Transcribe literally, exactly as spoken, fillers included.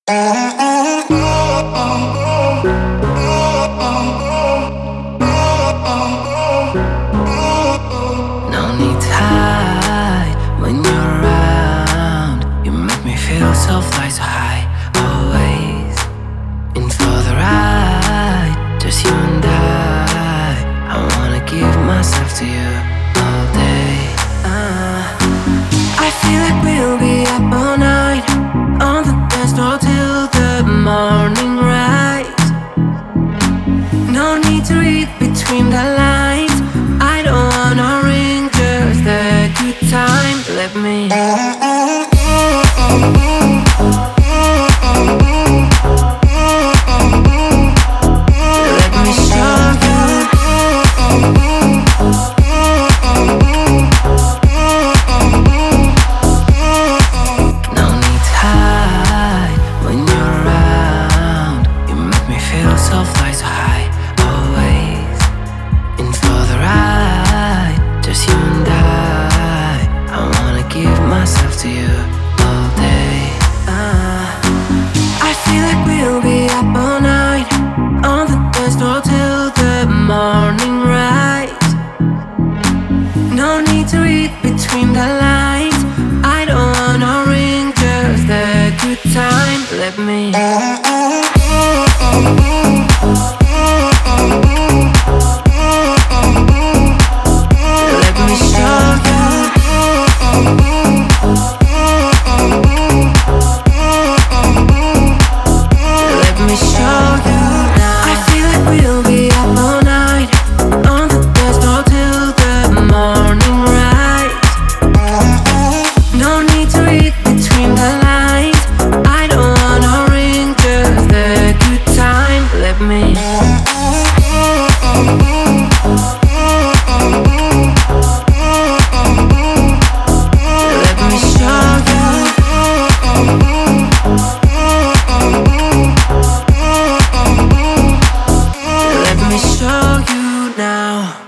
need to hide when you're around. You make me feel so fly, so high. Always in for the ride, just you and I. I wanna give myself to you all day. uh, I feel like we'll be up all night on the dance floor till the morning rise. No need to read between the lines. I don't wanna ring, just a good time. Let me Let me show you. No need to hide when you're around. You make me feel so fly, so high. Always in for the ride, just you and I. I wanna give myself to you all day. uh, I feel like we'll be up all night on the dance floor till the morning rise. No need to read between the lines. I don't wanna ring, just a good time. Let me Let me show you. Let me show you now. I feel like we'll be up all night on the dance floor till the morning rise. No need to read between the lines. I don't wanna ring, just a good time. Let me Let me show you. Let me show you now.